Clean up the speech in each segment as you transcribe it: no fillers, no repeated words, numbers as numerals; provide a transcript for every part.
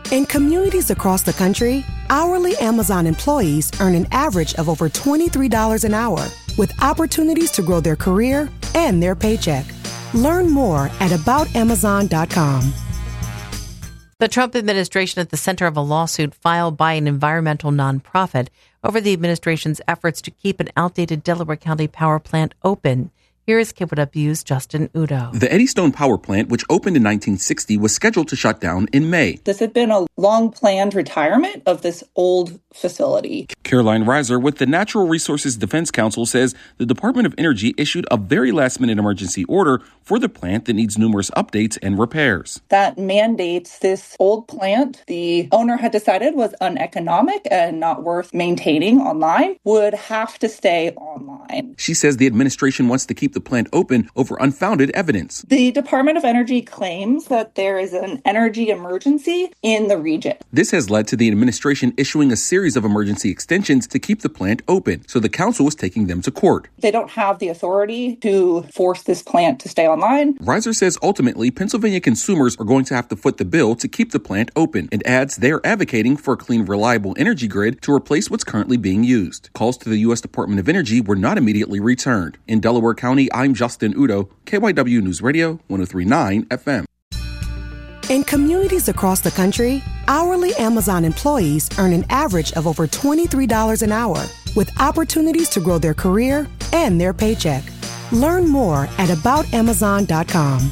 In communities across the country, hourly Amazon employees earn an average of over $23 an hour, with opportunities to grow their career and their paycheck. Learn more at aboutamazon.com. The Trump administration at the center of a lawsuit filed by an environmental nonprofit over the administration's efforts to keep an outdated Delaware County power plant open. Here is KYW's Justin Udo. The Eddystone Power Plant, which opened in 1960, was scheduled to shut down in May. This had been a long-planned retirement of this old facility. Caroline Reiser with the Natural Resources Defense Council says the Department of Energy issued a very last-minute emergency order for the plant that needs numerous updates and repairs. That mandates this old plant the owner had decided was uneconomic and not worth maintaining online would have to stay online. She says the administration wants to keep the plant open over unfounded evidence. The Department of Energy claims that there is an energy emergency in the region. This has led to the administration issuing a series of emergency extensions to keep the plant open, so the council is taking them to court. They don't have the authority to force this plant to stay online. Reiser says ultimately Pennsylvania consumers are going to have to foot the bill to keep the plant open, and adds they're advocating for a clean, reliable energy grid to replace what's currently being used. Calls to the U.S. Department of Energy were not immediately returned. In Delaware County, I'm Justin Udo, KYW News Radio 103.9 FM. In communities across the country, hourly Amazon employees earn an average of over $23 an hour, with opportunities to grow their career and their paycheck. Learn more at aboutamazon.com.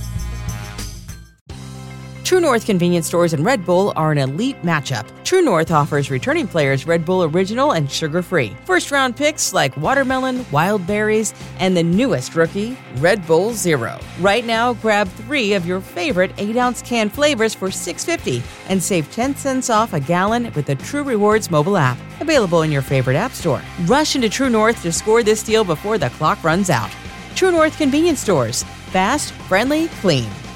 True North convenience stores and Red Bull are an elite matchup. True North offers returning players Red Bull Original and sugar-free. First-round picks like watermelon, wild berries, and the newest rookie, Red Bull Zero. Right now, grab 3 of your favorite 8-ounce can flavors for $6.50 and save 10 cents off a gallon with the True Rewards mobile app. Available in your favorite app store. Rush into True North to score this deal before the clock runs out. True North convenience stores. Fast, friendly, clean.